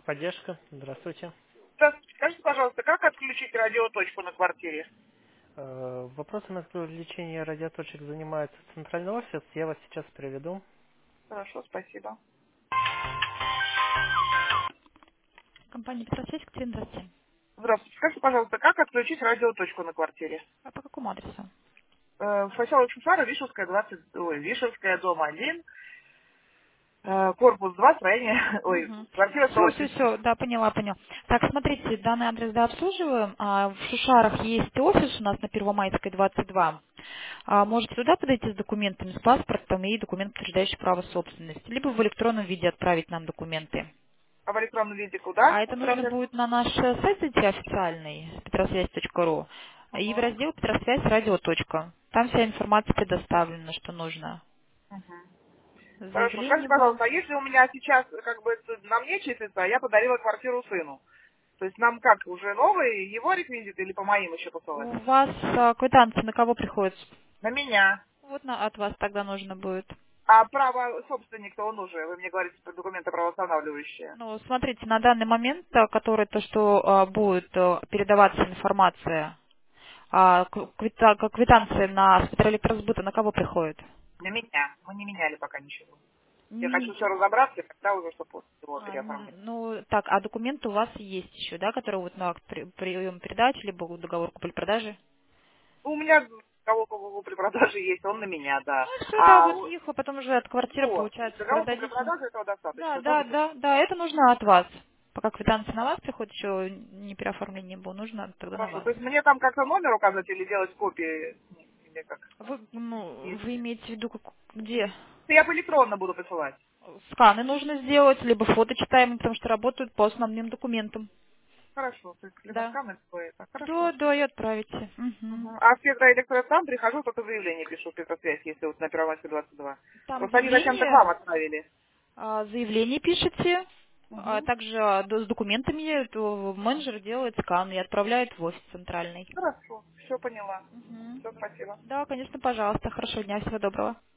Техподдержка. Здравствуйте. Здравствуйте. Скажите, пожалуйста, как отключить радиоточку на квартире? Вопросами отключения радиоточек занимается центральный офис. Я вас сейчас приведу. Хорошо, спасибо. Компания «Петросвязь», Екатерина, здравствуйте. Здравствуйте. Скажите, пожалуйста, как отключить радиоточку на квартире? А по какому адресу? В поселок Шушара, Вишевская, 20, Вишевская, дом 1, корпус 2, строение, Угу. квартира Все, 180. да, поняла. Так, смотрите, данный адрес, да, обслуживаем. В Шушарах есть офис у нас на Первомайской, 22. Можете туда подойти с документами, с паспортом и документ, подтверждающий право собственности. Либо в электронном виде отправить нам документы. А в электронном виде куда? Это нужно будет на наш сайт зайти официальный, petrosвязь.ру, и в Угу. раздел «Петросвязь радио. Там вся информация предоставлена, что нужно. Угу. Хорошо. Скажите, Заявление вам. пожалуйста, а если у меня сейчас как бы это на мне числится, а я подарила квартиру сыну? То есть нам как, уже новые его реквизиты или по моим еще посылать? У вас квитанция на кого приходит? На меня. Вот от вас тогда нужно будет. А право собственника он уже, вы мне говорите, что документы правоустанавливающие. Ну, смотрите, на данный момент, который то, что будет передаваться информация, квитанция на спецэлектросбыта на кого приходит? На меня. Мы не меняли пока ничего. Я хочу М, все разобраться, когда уже, чтобы его переоформить. Ну, так, а документы у вас есть еще, да, которые вот на акт прием передачи, либо договор купли-продажи? Ну, у меня кого при продаже есть, он на меня, да. Ну, все, да, А вот их, вы потом уже от квартиры, вот, получается, договор при продадите. продаже этого Да, достаточно. да, Тоже да, да, это нужно от вас. Пока квитанция на вас приходит, еще не переоформление было, нужно тогда на хорошо. вас. То есть мне там как-то номер указать или делать копии? Или как? Вы Если... имеете в виду, где? Я по электронно буду посылать. Сканы нужно сделать, либо фото читаемые, потому что работают по основным документам. Хорошо. То есть либо Да. скан, либо это. Да, Хорошо. да, и отправите. Угу. Мгм. А в Петроэлектросам прихожу, только заявление пишу в Петросвязь, если вот на Первомайской 22. Там Просто они зачем-то к вам заявление, отправили. заявление пишете, Угу. также с документами менеджер делает скан и отправляет в офис центральный. Хорошо, все поняла. Мгм. Все, спасибо. Да, конечно, пожалуйста. Хорошего дня, всего доброго.